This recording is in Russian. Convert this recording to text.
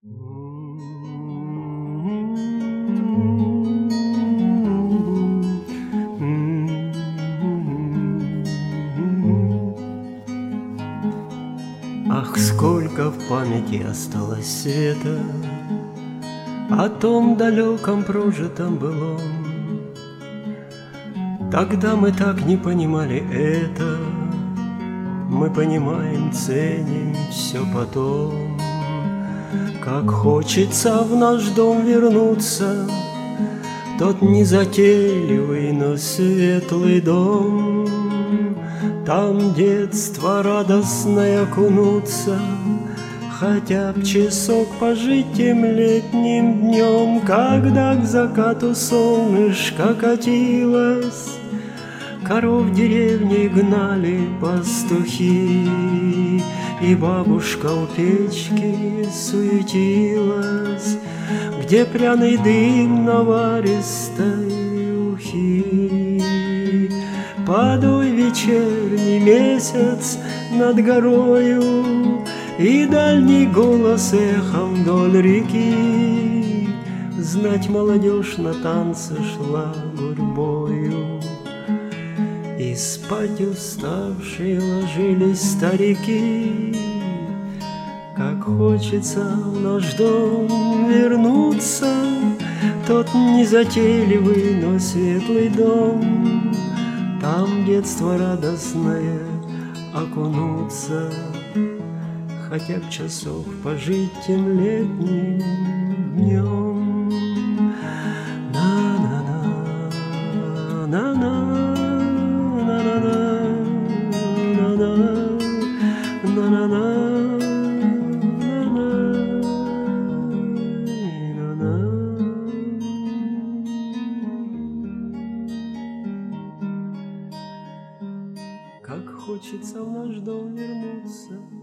Ах, сколько в памяти осталось света о том далеком прожитом былом. Тогда мы так не понимали это, мы понимаем, ценим все потом. Как хочется в наш дом вернуться, тот незатейливый, но светлый дом. Там детство радостное окунуться, хотя б часок пожить тем летним днем, когда к закату солнышко катилось, коров в деревне гнали пастухи, и бабушка у печки суетилась, где пряный дым наваристой ухи. Подуй вечерний месяц над горою, и дальний голос эхом вдоль реки. Знать, молодежь на танцы шла гурьбою, и спать уставшие ложились старики. Как хочется в наш дом вернуться, тот незатейливый, но светлый дом. Там детство радостное окунуться, хотя б часок пожить тем летним днем. На-на-на, на-на, на-на-на, на-на, на-на. Как хочется в наш дом вернуться,